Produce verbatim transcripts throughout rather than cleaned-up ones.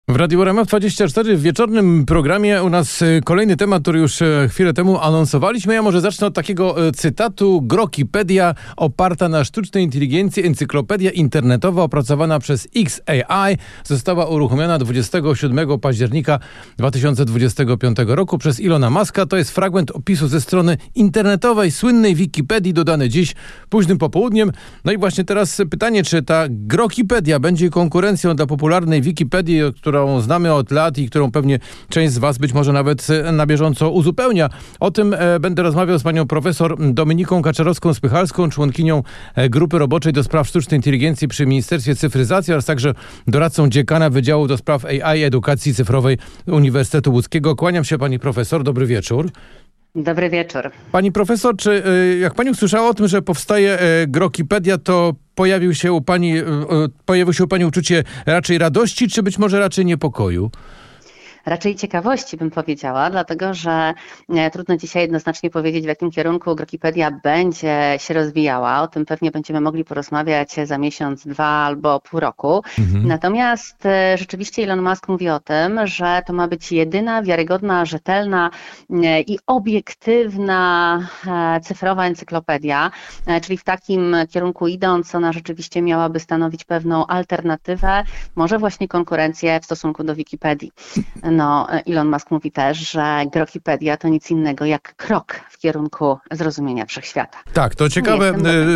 W Radiu R M F dwadzieścia cztery w wieczornym programie u nas kolejny temat, który już chwilę temu anonsowaliśmy. Ja może zacznę od takiego cytatu. Grokipedia oparta na sztucznej inteligencji, encyklopedia internetowa opracowana przez X A I została uruchomiona dwudziestego siódmego października dwa tysiące dwudziestego piątego roku przez Ilona Muska. To jest fragment opisu ze strony internetowej słynnej Wikipedii dodany dziś późnym popołudniem. No i właśnie teraz pytanie, czy ta Grokipedia będzie konkurencją dla popularnej Wikipedii, która którą znamy od lat i którą pewnie część z was być może nawet na bieżąco uzupełnia. O tym e, będę rozmawiał z panią profesor Dominiką Kaczorowską-Spychalską, członkinią e, Grupy Roboczej do Spraw Sztucznej Inteligencji przy Ministerstwie Cyfryzacji oraz także doradcą dziekana Wydziału do Spraw A I Edukacji Cyfrowej Uniwersytetu Łódzkiego. Kłaniam się pani profesor, dobry wieczór. Dobry wieczór. Pani profesor, czy jak pani usłyszała o tym, że powstaje Grokipedia, to pojawił się u pani, pojawiło się u pani uczucie raczej radości, czy być może raczej niepokoju? Raczej ciekawości bym powiedziała, dlatego że trudno dzisiaj jednoznacznie powiedzieć, w jakim kierunku Grokipedia będzie się rozwijała. O tym pewnie będziemy mogli porozmawiać za miesiąc, dwa albo pół roku. Mhm. Natomiast rzeczywiście Elon Musk mówi o tym, że to ma być jedyna wiarygodna, rzetelna i obiektywna cyfrowa encyklopedia, czyli w takim kierunku idąc, ona rzeczywiście miałaby stanowić pewną alternatywę, może właśnie konkurencję w stosunku do Wikipedii. No, Elon Musk mówi też, że Grokipedia to nic innego jak krok w kierunku zrozumienia wszechświata. Tak, to ciekawe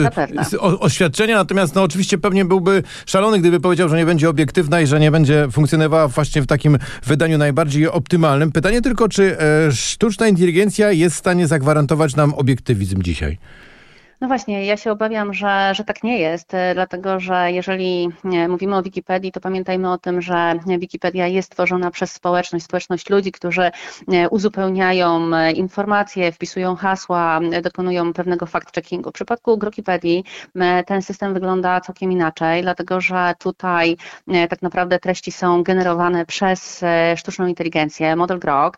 o, oświadczenia, natomiast no, oczywiście pewnie byłby szalony, gdyby powiedział, że nie będzie obiektywna i że nie będzie funkcjonowała właśnie w takim wydaniu najbardziej optymalnym. Pytanie tylko, czy e, sztuczna inteligencja jest w stanie zagwarantować nam obiektywizm dzisiaj? No właśnie, ja się obawiam, że, że tak nie jest, dlatego że jeżeli mówimy o Wikipedii, to pamiętajmy o tym, że Wikipedia jest tworzona przez społeczność, społeczność ludzi, którzy uzupełniają informacje, wpisują hasła, dokonują pewnego fact-checkingu. W przypadku Grokipedii ten system wygląda całkiem inaczej, dlatego że tutaj tak naprawdę treści są generowane przez sztuczną inteligencję, model Grok,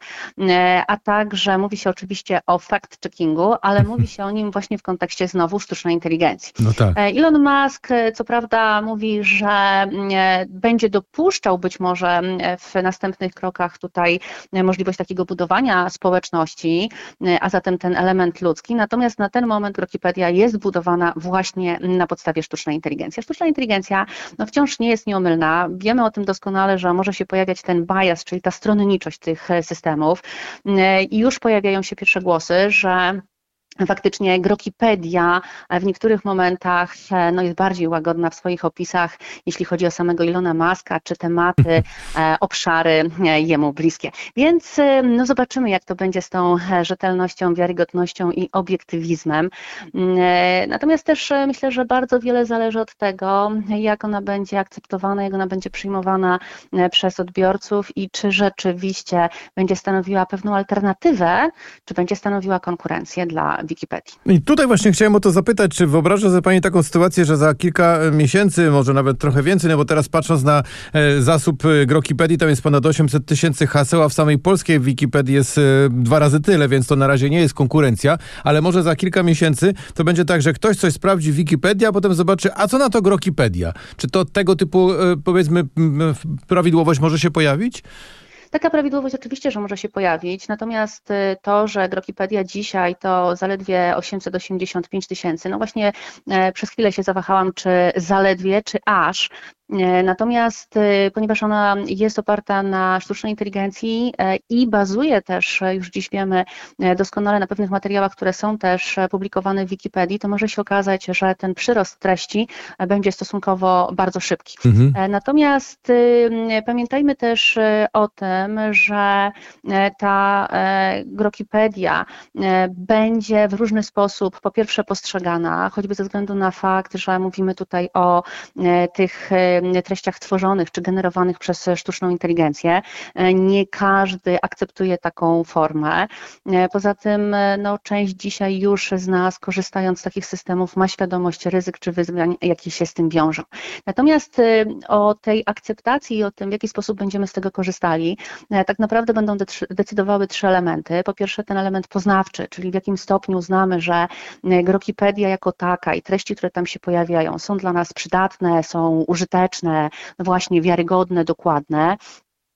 a także mówi się oczywiście o fact-checkingu, ale mówi się o nim właśnie w kontekście znowu sztucznej inteligencji. No tak. Elon Musk co prawda mówi, że będzie dopuszczał być może w następnych krokach tutaj możliwość takiego budowania społeczności, a zatem ten element ludzki, natomiast na ten moment Grokipedia jest budowana właśnie na podstawie sztucznej inteligencji. Sztuczna inteligencja no, wciąż nie jest nieomylna. Wiemy o tym doskonale, że może się pojawiać ten bias, czyli ta stronniczość tych systemów i już pojawiają się pierwsze głosy, że faktycznie Grokipedia w niektórych momentach no, jest bardziej łagodna w swoich opisach, jeśli chodzi o samego Elona Muska, czy tematy, obszary jemu bliskie. Więc no, zobaczymy, jak to będzie z tą rzetelnością, wiarygodnością i obiektywizmem. Natomiast też myślę, że bardzo wiele zależy od tego, jak ona będzie akceptowana, jak ona będzie przyjmowana przez odbiorców i czy rzeczywiście będzie stanowiła pewną alternatywę, czy będzie stanowiła konkurencję dla Wikipedii. I tutaj właśnie chciałem o to zapytać, czy wyobraża sobie pani taką sytuację, że za kilka miesięcy, może nawet trochę więcej, no bo teraz patrząc na e, zasób Grokipedii, tam jest ponad osiemset tysięcy haseł, a w samej polskiej Wikipedii jest e, dwa razy tyle, więc to na razie nie jest konkurencja, ale może za kilka miesięcy to będzie tak, że ktoś coś sprawdzi w Wikipedii, a potem zobaczy, a co na to Grokipedia? Czy to tego typu, e, powiedzmy, prawidłowość może się pojawić? Taka prawidłowość oczywiście, że może się pojawić, natomiast to, że Grokipedia dzisiaj to zaledwie osiemset osiemdziesiąt pięć tysięcy, no właśnie przez chwilę się zawahałam, czy zaledwie, czy aż. Natomiast ponieważ ona jest oparta na sztucznej inteligencji i bazuje też, już dziś wiemy, doskonale na pewnych materiałach, które są też publikowane w Wikipedii, to może się okazać, że ten przyrost treści będzie stosunkowo bardzo szybki. Mhm. Natomiast pamiętajmy też o tym, że ta Grokipedia będzie w różny sposób po pierwsze postrzegana, choćby ze względu na fakt, że mówimy tutaj o tych treściach tworzonych czy generowanych przez sztuczną inteligencję. Nie każdy akceptuje taką formę. Poza tym no, część dzisiaj już z nas, korzystając z takich systemów, ma świadomość ryzyk czy wyzwań, jakie się z tym wiążą. Natomiast o tej akceptacji i o tym, w jaki sposób będziemy z tego korzystali, tak naprawdę będą decydowały trzy elementy. Po pierwsze ten element poznawczy, czyli w jakim stopniu uznamy, że Grokipedia jako taka i treści, które tam się pojawiają, są dla nas przydatne, są użyteczne, no właśnie wiarygodne, dokładne.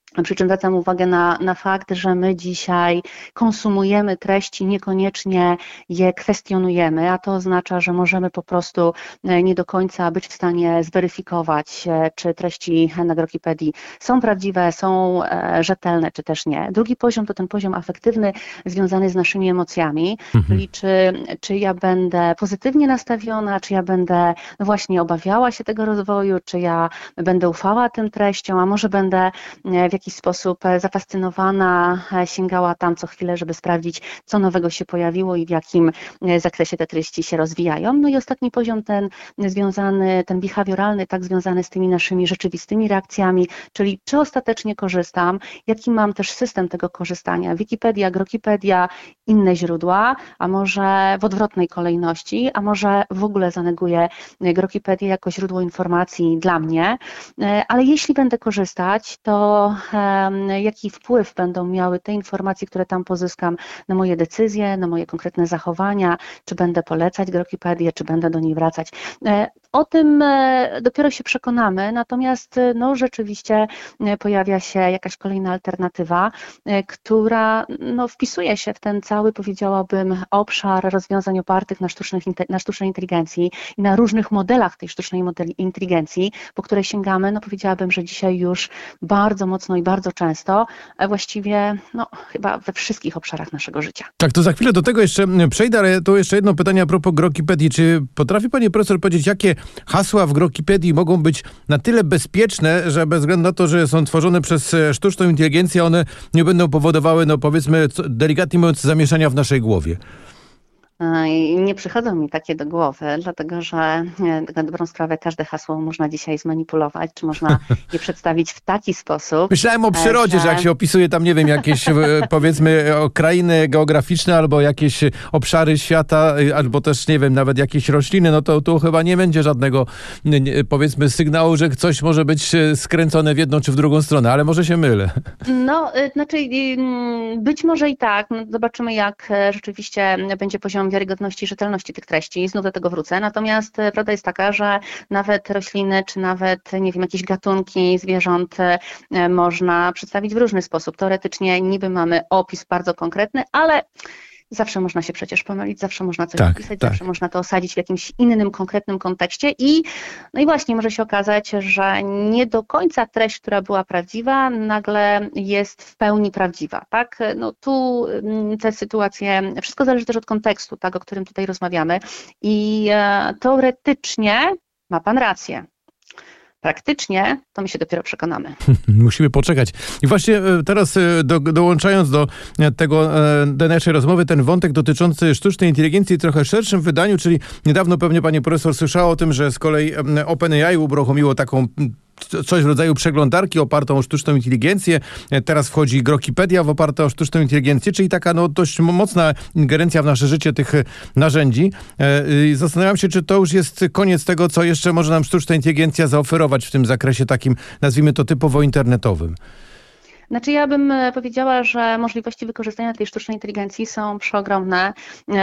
Przy czym zwracam uwagę na, na fakt, że my dzisiaj konsumujemy treści, niekoniecznie je kwestionujemy, a to oznacza, że możemy po prostu nie do końca być w stanie zweryfikować, czy treści na Grokipedii są prawdziwe, są rzetelne, czy też nie. Drugi poziom to ten poziom afektywny związany z naszymi emocjami, mhm. czyli czy, czy ja będę pozytywnie nastawiona, czy ja będę no właśnie obawiała się tego rozwoju, czy ja będę ufała tym treściom, a może będę w w jakiś sposób zafascynowana, sięgała tam co chwilę, żeby sprawdzić, co nowego się pojawiło i w jakim zakresie te treści się rozwijają. No i ostatni poziom, ten związany, ten behawioralny, tak związany z tymi naszymi rzeczywistymi reakcjami, czyli czy ostatecznie korzystam, jaki mam też system tego korzystania, Wikipedia, Grokipedia, inne źródła, a może w odwrotnej kolejności, a może w ogóle zaneguję Grokipedię jako źródło informacji dla mnie, ale jeśli będę korzystać, to jaki wpływ będą miały te informacje, które tam pozyskam na moje decyzje, na moje konkretne zachowania, czy będę polecać Grokipedię, czy będę do niej wracać. O tym dopiero się przekonamy, natomiast no, rzeczywiście pojawia się jakaś kolejna alternatywa, która no, wpisuje się w ten cały, powiedziałabym, obszar rozwiązań opartych na, sztucznych, na sztucznej inteligencji i na różnych modelach tej sztucznej inteligencji, po które sięgamy, no powiedziałabym, że dzisiaj już bardzo mocno i bardzo często, właściwie no, chyba we wszystkich obszarach naszego życia. Tak, to za chwilę do tego jeszcze przejdę, ale to jeszcze jedno pytanie a propos Grokipedii. Czy potrafi pani profesor powiedzieć, jakie hasła w Grokipedii mogą być na tyle bezpieczne, że bez względu na to, że są tworzone przez sztuczną inteligencję, one nie będą powodowały, no powiedzmy, delikatnie mówiąc, zamieszania w naszej głowie? Nie przychodzą mi takie do głowy, dlatego że na dobrą sprawę każde hasło można dzisiaj zmanipulować, czy można je przedstawić w taki sposób. Myślałem o przyrodzie, że, że jak się opisuje tam, nie wiem, jakieś powiedzmy krainy geograficzne albo jakieś obszary świata, albo też, nie wiem, nawet jakieś rośliny, no to tu chyba nie będzie żadnego, powiedzmy, sygnału, że coś może być skręcone w jedną czy w drugą stronę, ale może się mylę. No, znaczy być może i tak. No, zobaczymy, jak rzeczywiście będzie poziom wiarygodności i rzetelności tych treści. Znów do tego wrócę. Natomiast prawda jest taka, że nawet rośliny, czy nawet, nie wiem, jakieś gatunki zwierząt można przedstawić w różny sposób. Teoretycznie niby mamy opis bardzo konkretny, ale zawsze można się przecież pomylić, zawsze można coś tak, napisać, tak. zawsze można to osadzić w jakimś innym, konkretnym kontekście i no i właśnie może się okazać, że nie do końca treść, która była prawdziwa, nagle jest w pełni prawdziwa, tak? No tu te sytuacje, wszystko zależy też od kontekstu, tak, o którym tutaj rozmawiamy i e, teoretycznie ma pan rację. Praktycznie to my się dopiero przekonamy. Musimy poczekać. I właśnie teraz do, dołączając do tego, do naszej rozmowy, ten wątek dotyczący sztucznej inteligencji w trochę szerszym wydaniu, czyli niedawno pewnie pani profesor słyszała o tym, że z kolei OpenAI uruchomiło taką coś w rodzaju przeglądarki opartą o sztuczną inteligencję. Teraz wchodzi Grokipedia w oparte o sztuczną inteligencję, czyli taka no, dość mocna ingerencja w nasze życie tych narzędzi. Zastanawiam się, czy to już jest koniec tego, co jeszcze może nam sztuczna inteligencja zaoferować w tym zakresie takim, nazwijmy to, typowo internetowym. Znaczy ja bym powiedziała, że możliwości wykorzystania tej sztucznej inteligencji są przeogromne.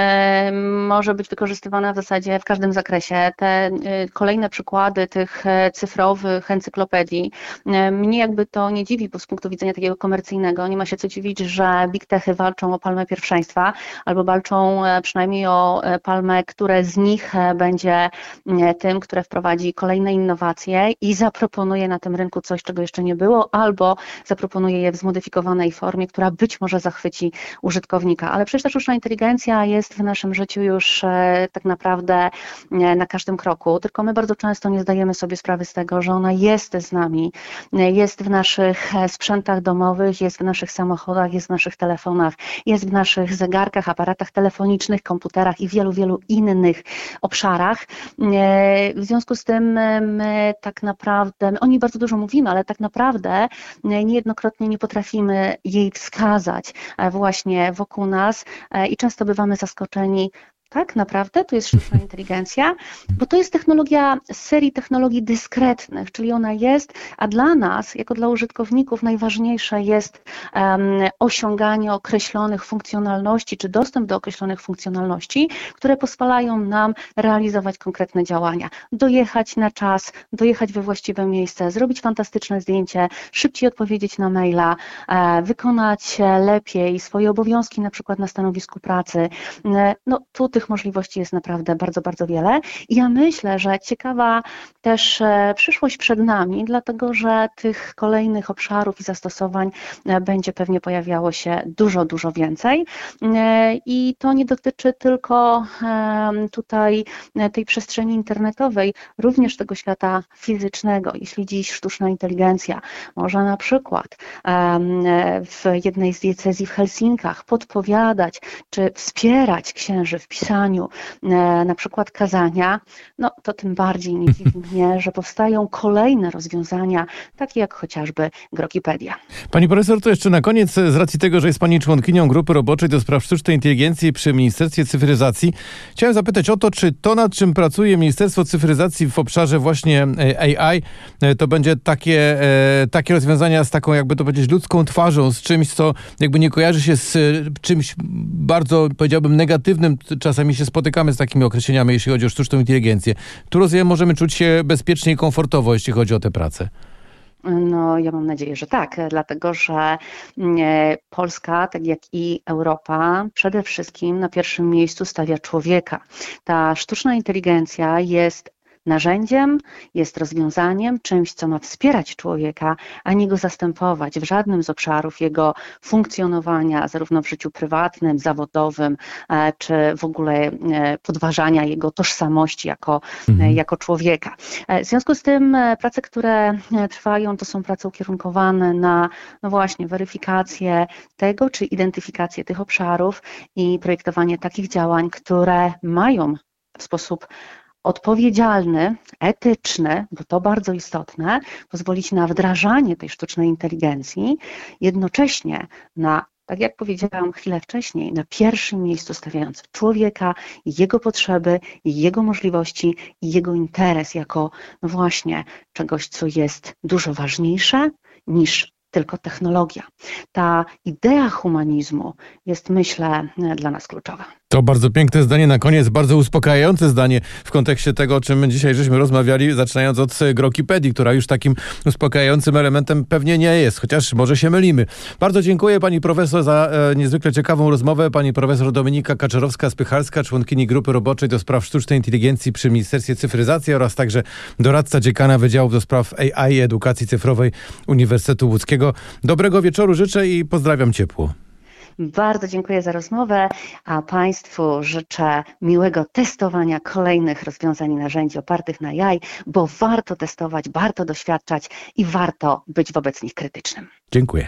Może być wykorzystywana w zasadzie w każdym zakresie. Te kolejne przykłady tych cyfrowych encyklopedii, mnie jakby to nie dziwi, bo z punktu widzenia takiego komercyjnego nie ma się co dziwić, że big techy walczą o palmę pierwszeństwa albo walczą przynajmniej o palmę, które z nich będzie tym, które wprowadzi kolejne innowacje i zaproponuje na tym rynku coś, czego jeszcze nie było, albo zaproponuje je w zmodyfikowanej formie, która być może zachwyci użytkownika. Ale przecież ta sztuczna inteligencja jest w naszym życiu już e, tak naprawdę e, na każdym kroku, tylko my bardzo często nie zdajemy sobie sprawy z tego, że ona jest z nami, e, jest w naszych sprzętach domowych, jest w naszych samochodach, jest w naszych telefonach, jest w naszych zegarkach, aparatach telefonicznych, komputerach i wielu, wielu innych obszarach. E, w związku z tym my tak naprawdę, my o niej bardzo dużo mówimy, ale tak naprawdę niejednokrotnie nie potrafimy jej wskazać właśnie wokół nas i często bywamy zaskoczeni tak naprawdę to jest sztuczna inteligencja, bo to jest technologia z serii technologii dyskretnych, czyli ona jest, a dla nas, jako dla użytkowników, najważniejsze jest um, osiąganie określonych funkcjonalności, czy dostęp do określonych funkcjonalności, które pozwalają nam realizować konkretne działania. Dojechać na czas, dojechać we właściwe miejsce, zrobić fantastyczne zdjęcie, szybciej odpowiedzieć na maila, e, wykonać lepiej swoje obowiązki, na przykład na stanowisku pracy. E, no tu tych możliwości jest naprawdę bardzo, bardzo wiele. I ja myślę, że ciekawa też e, przyszłość przed nami, dlatego że tych kolejnych obszarów i zastosowań e, będzie pewnie pojawiało się dużo, dużo więcej. E, I to nie dotyczy tylko e, tutaj tej przestrzeni internetowej, również tego świata fizycznego. Jeśli dziś sztuczna inteligencja może na przykład w jednej z diecezji w Helsinkach podpowiadać czy wspierać księży w pisaniu na przykład kazania, no to tym bardziej nie dziwi mnie, że powstają kolejne rozwiązania, takie jak chociażby Grokipedia. Pani profesor, to jeszcze na koniec, z racji tego, że jest Pani członkinią grupy roboczej do spraw sztucznej inteligencji przy Ministerstwie Cyfryzacji, chciałem zapytać o to, czy to, nad czym pracuje Ministerstwo Cyfryzacji w obszarze właśnie A I, to będzie takie, takie rozwiązania z taką, jakby to powiedzieć, ludzką twarzą, z czymś, co jakby nie kojarzy się z czymś bardzo, powiedziałbym, negatywnym. Czasami się spotykamy z takimi określeniami, jeśli chodzi o sztuczną inteligencję. Tu, rozumiem, możemy czuć się bezpiecznie i komfortowo, jeśli chodzi o tę pracę. No, ja mam nadzieję, że tak, dlatego że Polska, tak jak i Europa, przede wszystkim na pierwszym miejscu stawia człowieka. Ta sztuczna inteligencja jest narzędziem, jest rozwiązaniem, czymś, co ma wspierać człowieka, a nie go zastępować w żadnym z obszarów jego funkcjonowania, zarówno w życiu prywatnym, zawodowym, czy w ogóle podważania jego tożsamości jako, mhm. jako człowieka. W związku z tym prace, które trwają, to są prace ukierunkowane na, no właśnie, weryfikację tego, czy identyfikację tych obszarów i projektowanie takich działań, które mają w sposób odpowiedzialny, etyczny, bo to bardzo istotne, pozwolić na wdrażanie tej sztucznej inteligencji, jednocześnie na, tak jak powiedziałam chwilę wcześniej, na pierwszym miejscu stawiając człowieka, jego potrzeby, jego możliwości i jego interes jako, no właśnie, czegoś, co jest dużo ważniejsze niż tylko technologia. Ta idea humanizmu jest, myślę, dla nas kluczowa. To bardzo piękne zdanie na koniec, bardzo uspokajające zdanie w kontekście tego, o czym dzisiaj żeśmy rozmawiali, zaczynając od Grokipedii, która już takim uspokajającym elementem pewnie nie jest, chociaż może się mylimy. Bardzo dziękuję pani profesor za e, niezwykle ciekawą rozmowę. Pani profesor Dominika Kaczorowska-Spychalska, członkini grupy roboczej do spraw sztucznej inteligencji przy Ministerstwie Cyfryzacji oraz także doradca dziekana Wydziału do spraw A I i edukacji cyfrowej Uniwersytetu Łódzkiego. Dobrego wieczoru życzę i pozdrawiam ciepło. Bardzo dziękuję za rozmowę, a Państwu życzę miłego testowania kolejnych rozwiązań i narzędzi opartych na A I, bo warto testować, warto doświadczać i warto być wobec nich krytycznym. Dziękuję.